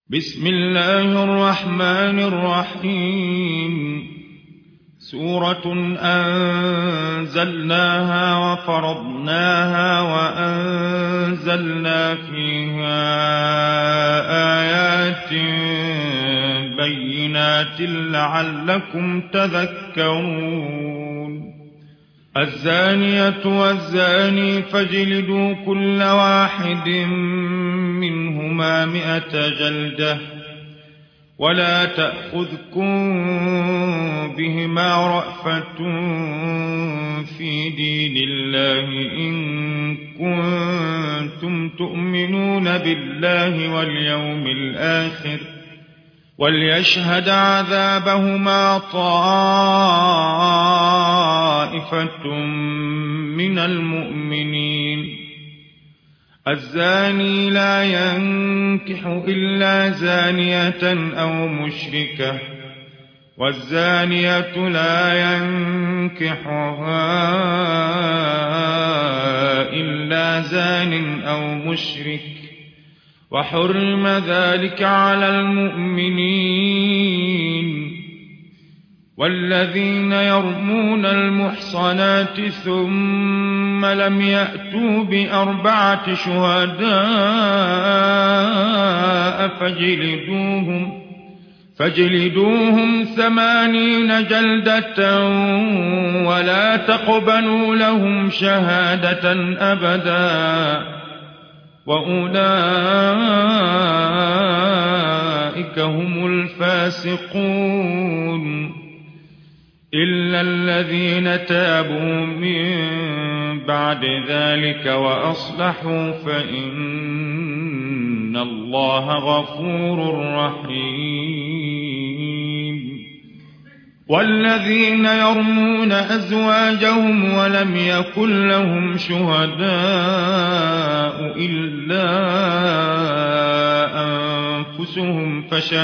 بسم الله الرحمن الرحيم سورة أنزلناها وفرضناها وأنزلنا فيها آيات بينات لعلكم تذكرون الزانية والزاني فاجلدوا كل واحد منهما 100 جلدة ولا تأخذكم بهما رأفة في دين الله إن كنتم تؤمنون بالله واليوم الآخر وليشهد عذابهما طائفة من المؤمنين الزاني لا ينكح إلا زانية أو مشركة والزانية لا ينكحها إلا زان أو مشرك وحرم ذلك على المؤمنين والذين يرمون المحصنات ثم لم يأتوا ب4 شهداء فاجلدوهم 80 جلدة ولا تقبلوا لهم شهادة أبدا وأولئك هم الفاسقون إلا الذين تابوا من بعد ذلك وأصلحوا فإن الله غفور رحيم والذين يرمون أزواجهم ولم يكن لهم شهداء إلا أنفسهم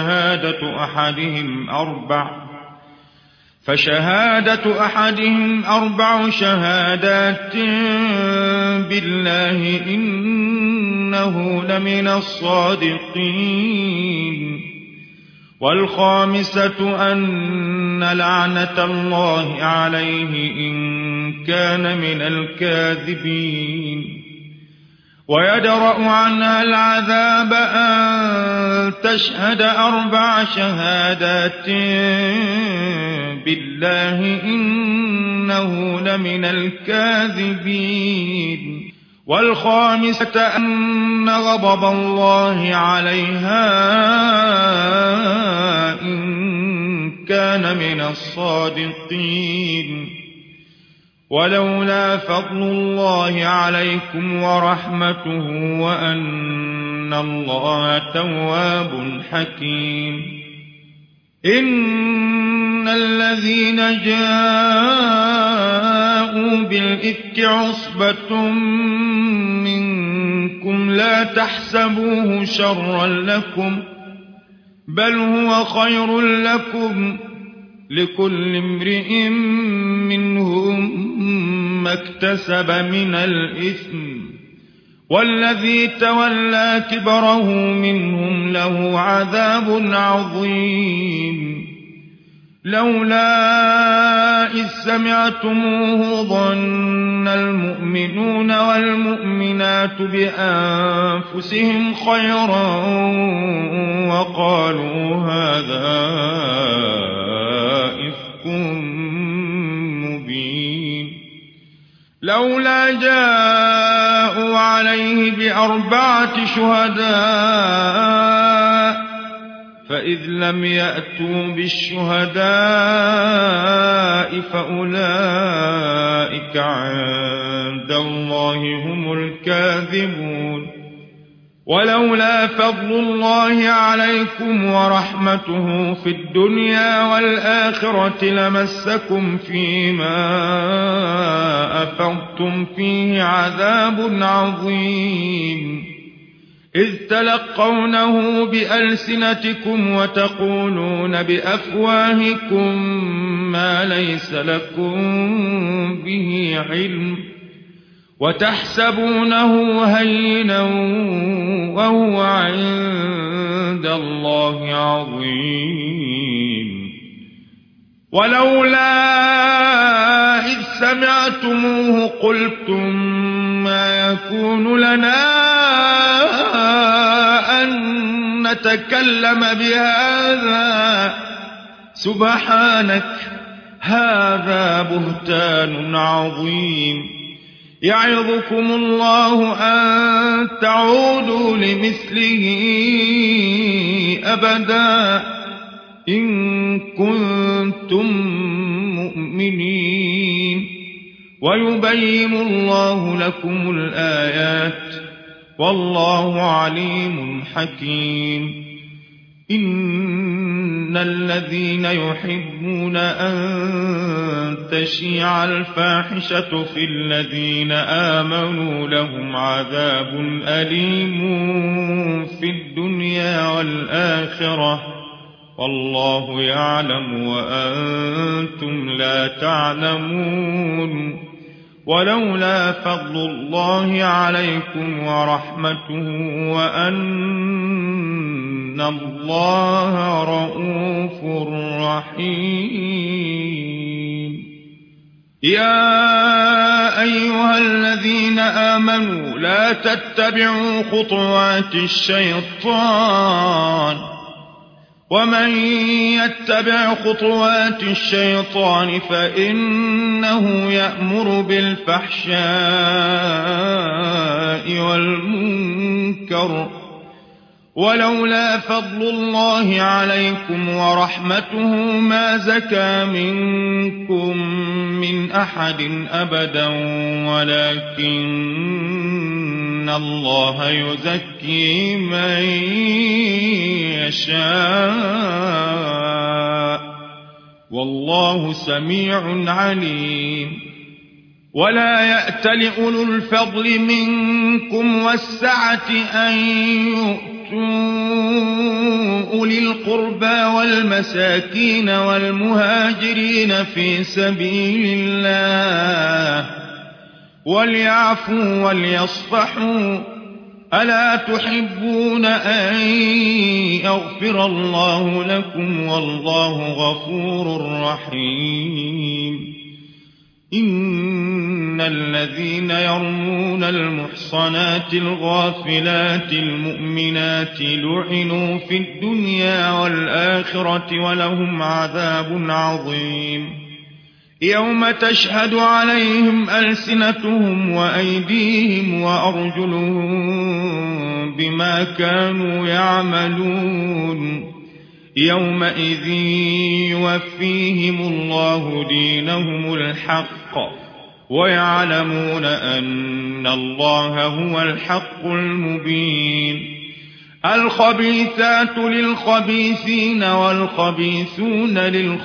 فشهادة أحدهم 4 شهادات بالله إنه لمن الصادقين والخامسة أن لعنة الله عليه إن كان من الكاذبين ويدرأ عنها العذاب أن تشهد 4 شهادات بالله إنه لمن الكاذبين والخامسة أن غضب الله عليها إن كان من الصادقين ولولا فضل الله عليكم ورحمته وأن الله تواب حكيم إن الذين جاءوا بالإفك عصبة منكم لا تحسبوه شرا لكم بل هو خير لكم لكل امرئ منهم ما اكتسب من الإثم والذي تولى كبره منهم له عذاب عظيم لولا إذ سمعتموه ظن المؤمنون والمؤمنات بأنفسهم خيرا وقالوا هذا إفك مبين لولا جاءوا عليه ب4 شهداء فإذ لم يأتوا بالشهداء فأولئك عند الله هم الكاذبون ولولا فضل الله عليكم ورحمته في الدنيا والآخرة لمسكم فيما أفضتم فيه عذاب عظيم إذ تلقونه بألسنتكم وتقولون بأفواهكم ما ليس لكم به علم وتحسبونه هينا وهو عند عند الله عظيم. ولولا إذ سمعتموه قلتم ما يكون لنا أن نتكلم بهذا سبحانك هذا بهتان عظيم. يعظكم الله أن تعودوا لمثله أبدا إن كنتم مؤمنين. ويبين الله لكم الآيات والله عليم حكيم. إن الذين يحبون أن تشيع الفاحشة في الذين آمنوا لهم عذاب أليم في الدنيا والآخرة والله يعلم وأنتم لا تعلمون. ولولا فضل الله عليكم ورحمته وأن الله رءوف رحيم. يا أيها الذين آمنوا لا تتبعوا خطوات الشيطان ومن يتبع خطوات الشيطان فإنه يأمر بالفحشاء والمنكر. ولولا فضل الله عليكم ورحمته ما زكى منكم من أحد أبدا ولكن الله يزكي من يشاء والله سميع عليم. ولا يأتل أولو الفضل منكم والسعة أن يؤتوا أولي القربى والمساكين والمهاجرين في سبيل الله وليعفوا وليصفحوا ألا تحبون أن يغفر الله لكم والله غفور رحيم. إن الذين يرمون المحصنات الغافلات المؤمنات لعنوا في الدنيا والآخرة ولهم عذاب عظيم. يوم تشهد عليهم ألسنتهم وأيديهم وأرجلهم بما كانوا يعملون. يومئذ يوفيهم الله دينهم الحق ويعلمون أن الله هو الحق المبين. الخبيثات للخبيثين والخبيثون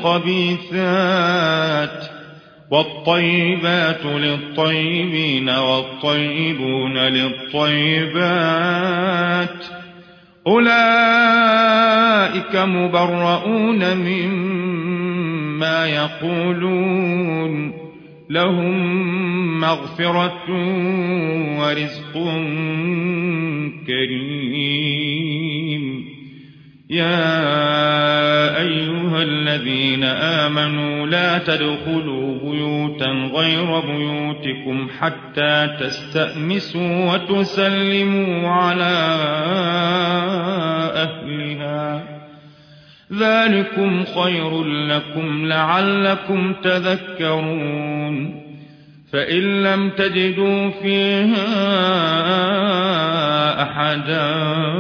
للخبيثات والطيبات للطيبين والطيبون للطيبات أولئك مبرؤون مما يقولون لهم مغفرة ورزق كريم. يا أيها الذين آمنوا لا تدخلوا بيوتا غير بيوتكم حتى تستأنسوا وتسلموا على أهلها ذلكم خير لكم لعلكم تذكرون. فإن لم تجدوا فيها أحدا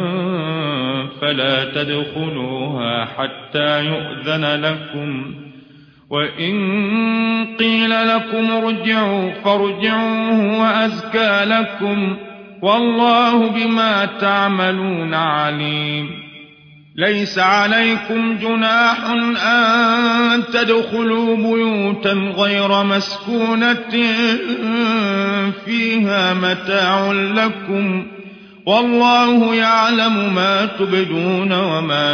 فلا تدخلوها حتى يؤذن لكم وإن قيل لكم ارجعوا فارجعوا هو أزكى لكم والله بما تعملون عليم. ليس عليكم جناح أن تدخلوا بيوتا غير مسكونة فيها متاع لكم والله يعلم ما تبدون وما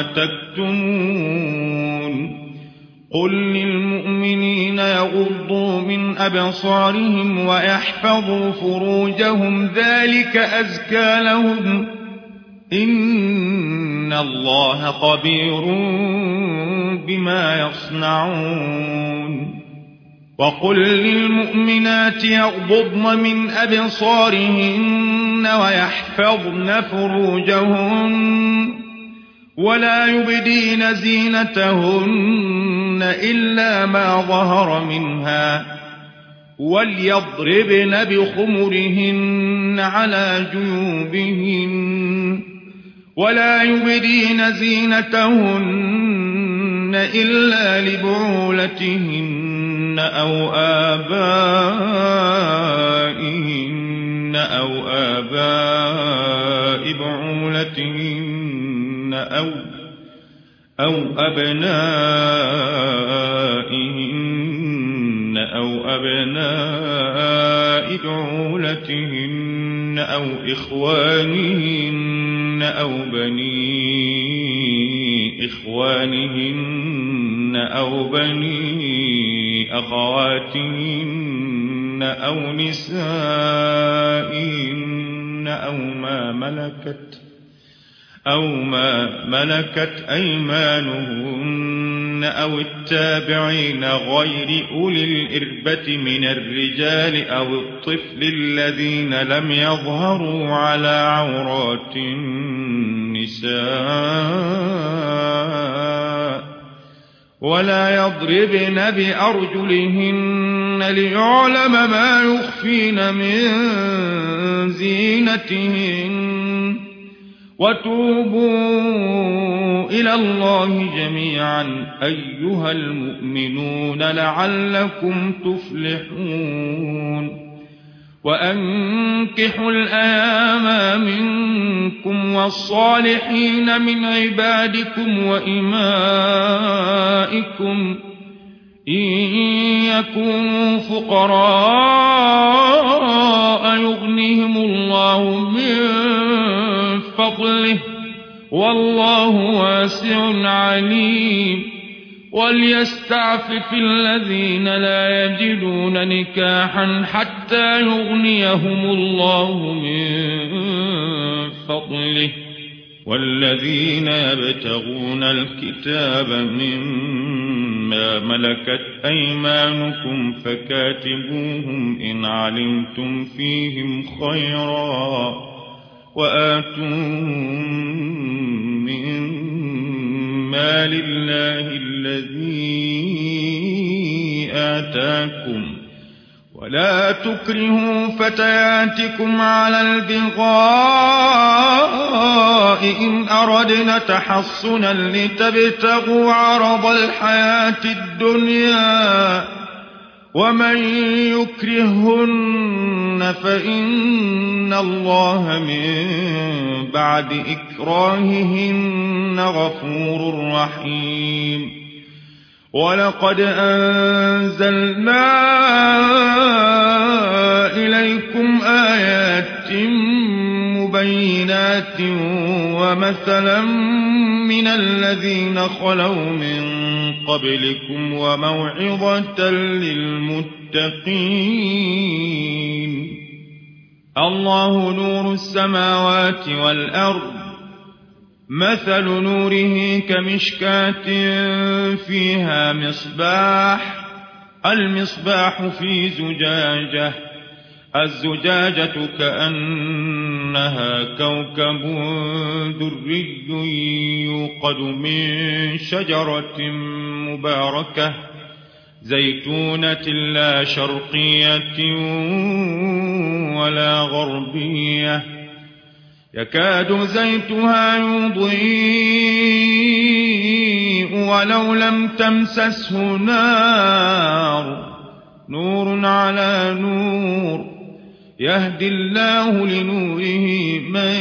تكتمون. قل للمؤمنين يغضوا من أبصارهم ويحفظوا فروجهم ذلك أزكى لهم إن إن الله خبير بما يصنعون وقل للمؤمنات يغضضن من أبصارهن ويحفظن فروجهن ولا يبدين زينتهن إلا ما ظهر منها وليضربن بخمرهن على جيوبهن ولا يبدين زينتهن إلا لبعولتهن أو آباء بعولتهن أو أبنائهن أو أبناء بعولتهن أو إخوانهن أو بني إخوانهن أو بني أخواتهن أو نسائهن أو ما ملكت أيمانهن أو التابعين غير أولي الإربة من الرجال أو الطفل الذين لم يظهروا على عورات النساء ولا يضربن بأرجلهن ليعلم ما يخفين من زينتهن وتوبوا إلى الله جميعا أيها المؤمنون لعلكم تفلحون وأنكحوا الأيام منكم والصالحين من عبادكم وإمائكم إن يكونوا فقراء يغنهم الله من فضله والله واسع عليم وليستعفف الذين لا يجدون نكاحا حتى يغنيهم الله من فضله والذين يبتغون الكتاب مما ملكت أيمانكم فكاتبوهم إن علمتم فيهم خيرا وآتوهم من مال الله الذي آتاكم ولا تكرهوا فتياتكم على البغاء إن أردنا تحصنا لتبتغوا عرض الحياة الدنيا ومن يكرهن فإن الله من بعد إكراههن غفور رحيم ولقد أنزلنا إليكم آيات مبينات ومثلا من الذين خلوا من قبلكم وموعظة للمتقين الله نور السماوات والأرض مثل نوره كمشكاة فيها مصباح المصباح في زجاجة الزجاجة كأنها كوكب دري يوقد من شجرة مباركة زيتونة لا شرقية ولا غربية يكاد زيتها يضيء ولو لم تمسسه نار نور على نور يهدي الله لنوره من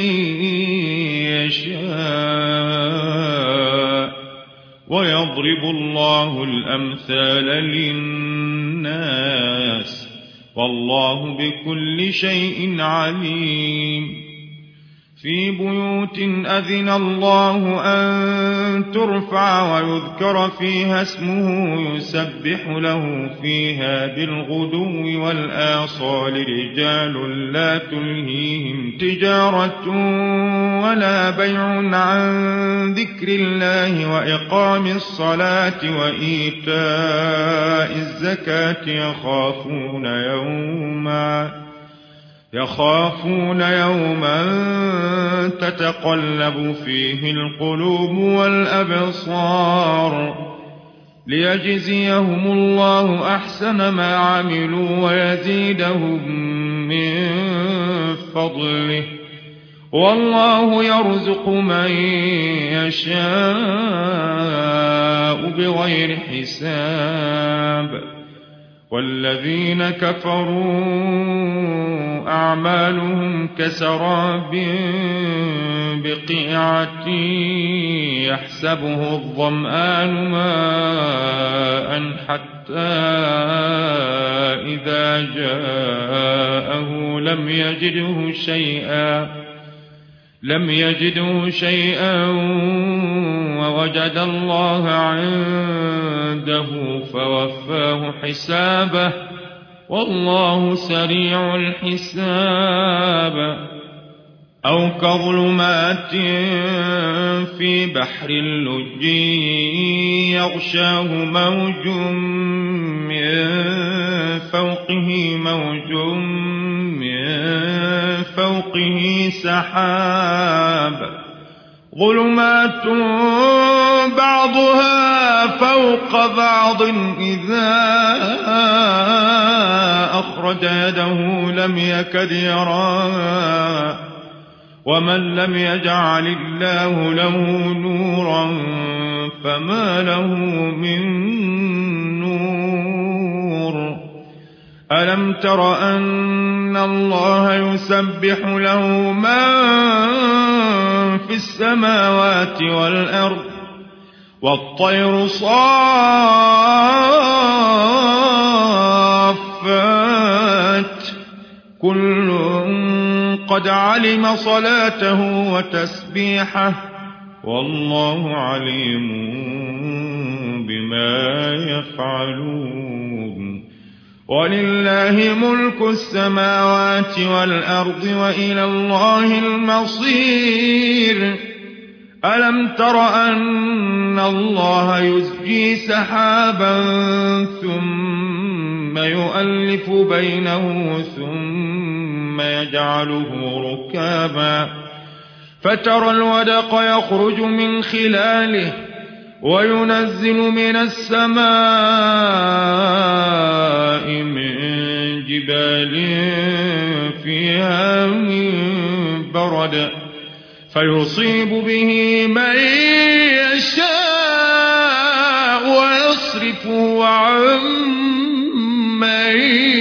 يشاء ويضرب الله الأمثال للناس والله بكل شيء عليم في بيوت أذن الله أن ترفع ويذكر فيها اسمه يسبح له فيها بالغدو والآصال رجال لا تلهيهم تجارة ولا بيع عن ذكر الله وإقام الصلاة وإيتاء الزكاة يخافون يوما تتقلب فيه القلوب والأبصار ليجزيهم الله أحسن ما عملوا ويزيدهم من فضله والله يرزق من يشاء بغير حساب والذين كفروا أعمالهم كسراب بقيعة يحسبه الظمآن ماء حتى إذا جاءه لم يجده شيئا ووجد الله عنده فوفاه حسابه والله سريع الحساب أو كظلمات في بحر اللج يغشاه موج من فوقه سحاب ظلمات بعضها فوق بعض إذا أخرج يده لم يكد يراها ومن لم يجعل الله له نورا فما له من نور ألم تر أن الله يسبح له من في السماوات والأرض والطير صافات كل قد علم صلاته وتسبيحه والله عليم بما يفعلون ولله ملك السماوات والأرض وإلى الله المصير ألم تر أن الله يزجي سحابا ثم يؤلف بينه ثم يجعله ركابا فترى الودق يخرج من خلاله وينزل من السماء من جبال فيها من برد فيصيب به من يشاء ويصرفه عن من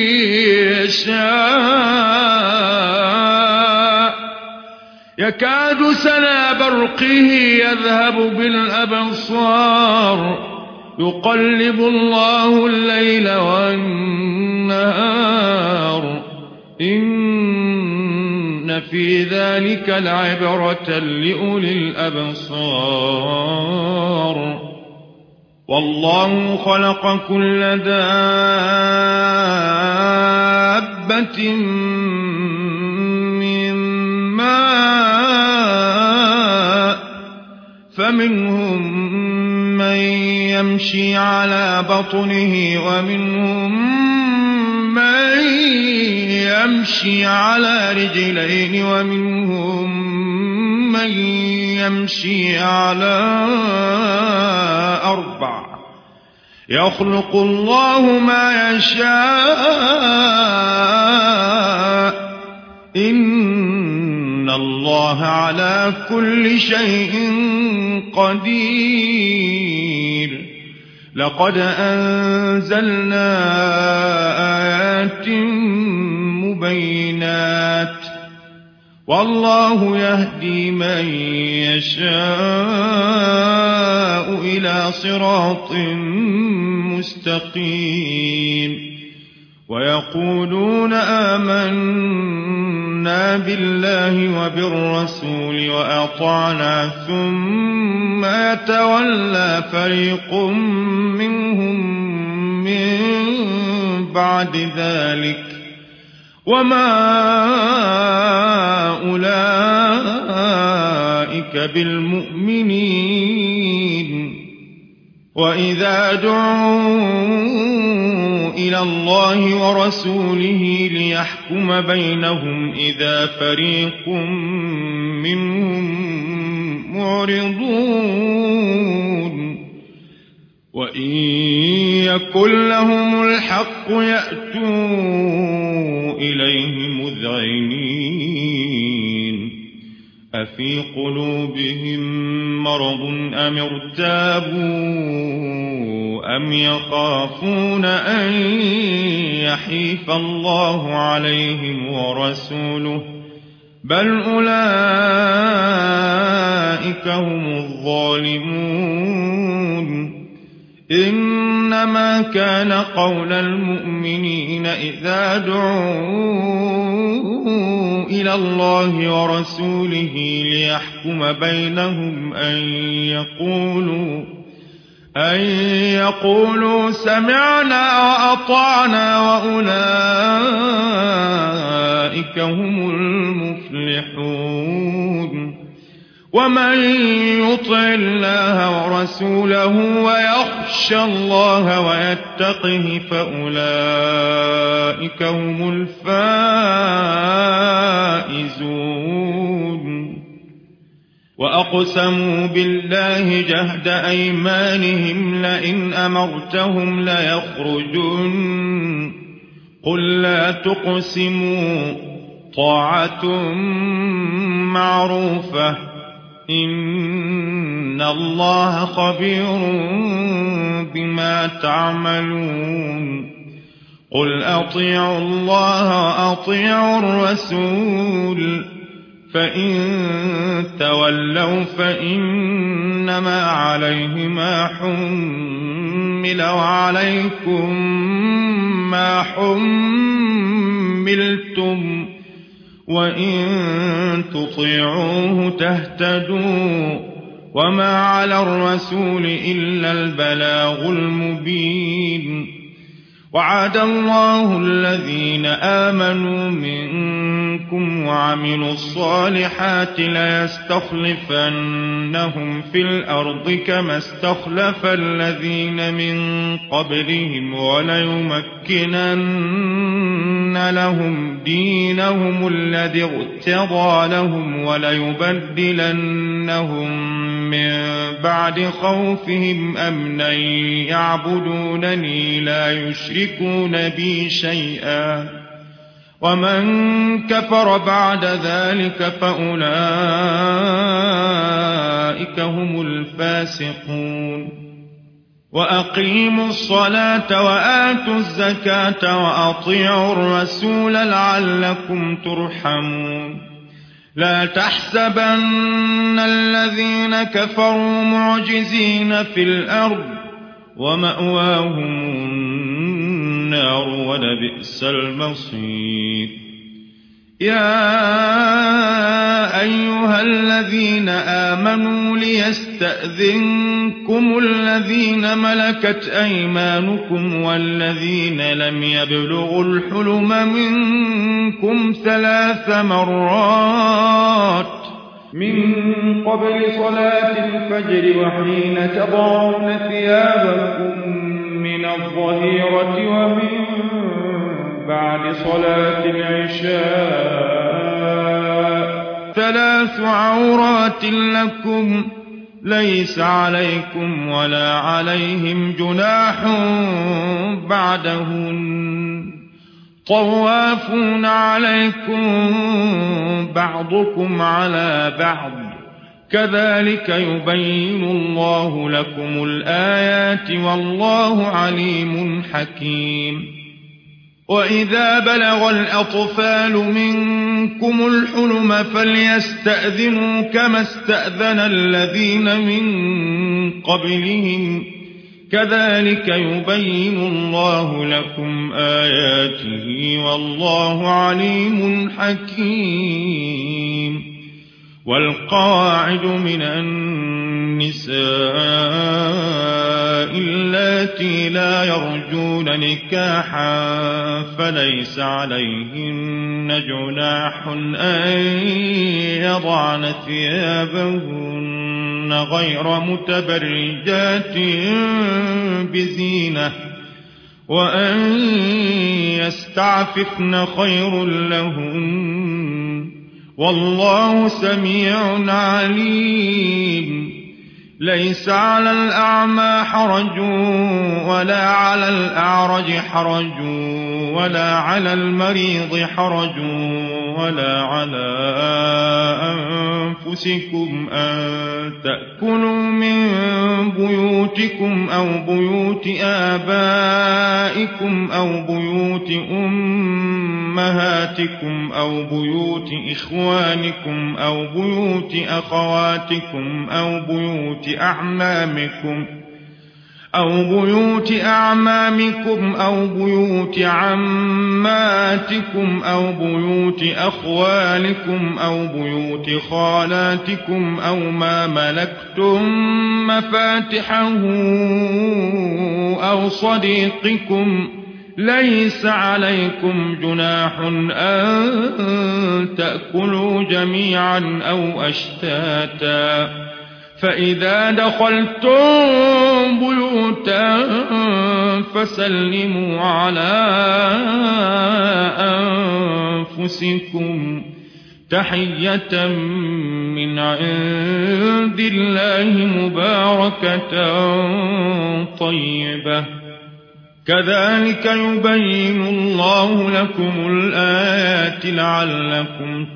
يشاء يكاد سنا برقه يذهب بالأبصار يقلب الله الليل والنهار إن في ذلك لعبرة لأولي الأبصار والله خلق كل دابة من ماء فمنهم من يمشي على بطنه ومنهم من يمشي على رجلين ومنهم من يمشي على أربع يخلق الله ما يشاء إن الله على كل شيء قدير لقد أنزلنا آيات مبينات والله يهدي من يشاء إلى صراط مستقيم ويقولون آمنا آمنا بالله وبالرسول وأطعنا ثم يتولى فريق منهم من بعد ذلك وما أولئك بالمؤمنين وإذا دعوا إلى الله ورسوله ليحكم بينهم إذا فريق منهم معرضون وإن يكن لهم الحق يأتوا إليه مذعنين أفي قلوبهم مرض أم ارتابوا أم يخافون أن يحيف الله عليهم ورسوله بل أولئك هم الظالمون إنما كان قول المؤمنين إذا دعوا إلى الله ورسوله ليحكم بينهم أن يقولوا سمعنا وأطعنا وأولئك هم المفلحون ومن يطع الله ورسوله ويخشى الله ويتقه فأولئك هم الفائزون وأقسموا بالله جهد أيمانهم لئن أمرتهم ليخرجون قل لا تقسموا طاعة معروفة إن الله خبير بما تعملون قل أطيعوا الله وأطيعوا الرسول فإن تولوا فإنما عليه ما حمل وعليكم ما حملتم وإن تطيعوه تهتدوا وما على الرسول إلا البلاغ المبين وعد الله الذين آمنوا منكم وعملوا الصالحات ليستخلفنهم في الأرض كما استخلف الذين من قبلهم وليمكنن لهم دينهم الذي ارتضى لهم وليبدلنهم من بعد خوفهم أمنا يعبدونني لا يشركون بي شيئا ومن كفر بعد ذلك فأولئك هم الفاسقون وأقيموا الصلاة وآتوا الزكاة وأطيعوا الرسول لعلكم ترحمون لا تحسبن الذين كفروا معجزين في الأرض ومأواهم النار ولبئس المصير يا أيها الذين آمنوا ليستأذنكم الذين ملكت أيمانكم والذين لم يبلغوا الحلم منكم 3 مرات من قبل صلاة الفجر وحين تضعون ثيابكم من الظهيرة ومن بعد صلاة العشاء 3 عورات لكم ليس عليكم ولا عليهم جناح بعدهن طوافون عليكم بعضكم على بعض كذلك يبين الله لكم الآيات والله عليم حكيم وإذا بلغ الأطفال منكم الحلم فليستأذنوا كما استأذن الذين من قبلهم كذلك يبين الله لكم آياته والله عليم حكيم. والقواعد من النساء اللاتي لا يرجون نكاحا فليس عليهن جناح أن يضعن ثيابهن غير متبرجات بزينة وأن يستعففن خير لهن والله سميع عليم. ليس على الأعمى حرج ولا على الأعرج حرج ولا على المريض حرج ولا على أنفسكم أن تأكلوا من بيوتكم أو بيوت آبائكم أو بيوت أمهاتكم أو بيوت إخوانكم أو بيوت أخواتكم أو بيوت أعمامكم أو بيوت عماتكم أو بيوت أخوالكم أو بيوت خالاتكم أو ما ملكتم مفاتحه أو صديقكم. ليس عليكم جناح أن تأكلوا جميعا أو أشتاتا. فإذا دخلتم بيوتا فسلموا على أنفسكم تحية من عند الله مباركة طيبة. كذلك يبين الله لكم الآيات لعلكم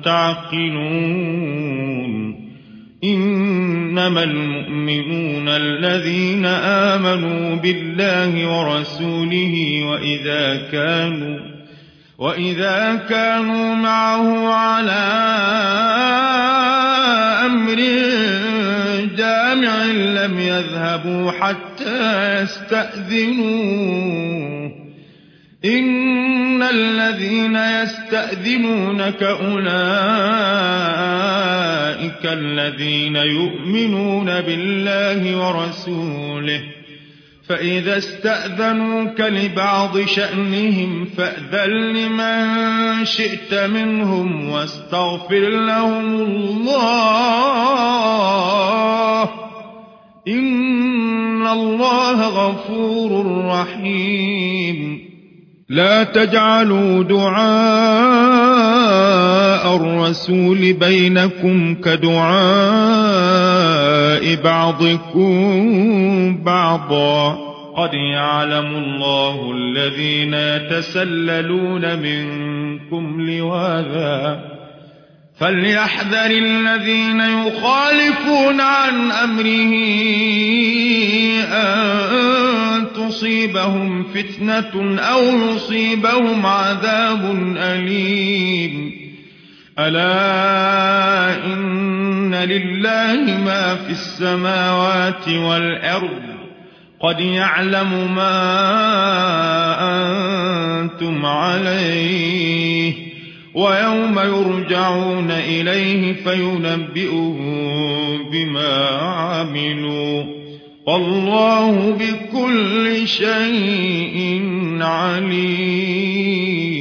تعقلون. إنما المؤمنون الذين آمنوا بالله ورسوله وإذا كانوا معه على أمر جامع لم يذهبوا حتى يستأذنوه. إن الذين يستأذنونك أولئك الذين يؤمنون بالله ورسوله فإذا استأذنوك لبعض شأنهم فأذن لمن شئت منهم واستغفر لهم الله إن الله غفور رحيم. لا تجعلوا دعاء الرسول بينكم كدعاء بعضكم بعضا قد يعلم الله الذين يتسللون منكم لواذا فليحذر الذين يخالفون عن أمره أن تصيبهم فتنة أو يصيبهم عذاب أليم. ألا إن لله ما في السماوات والأرض قد يعلم ما أنتم عليه ويوم يرجعون إليه فينبئهم بما عملوا والله بكل شيء عليم.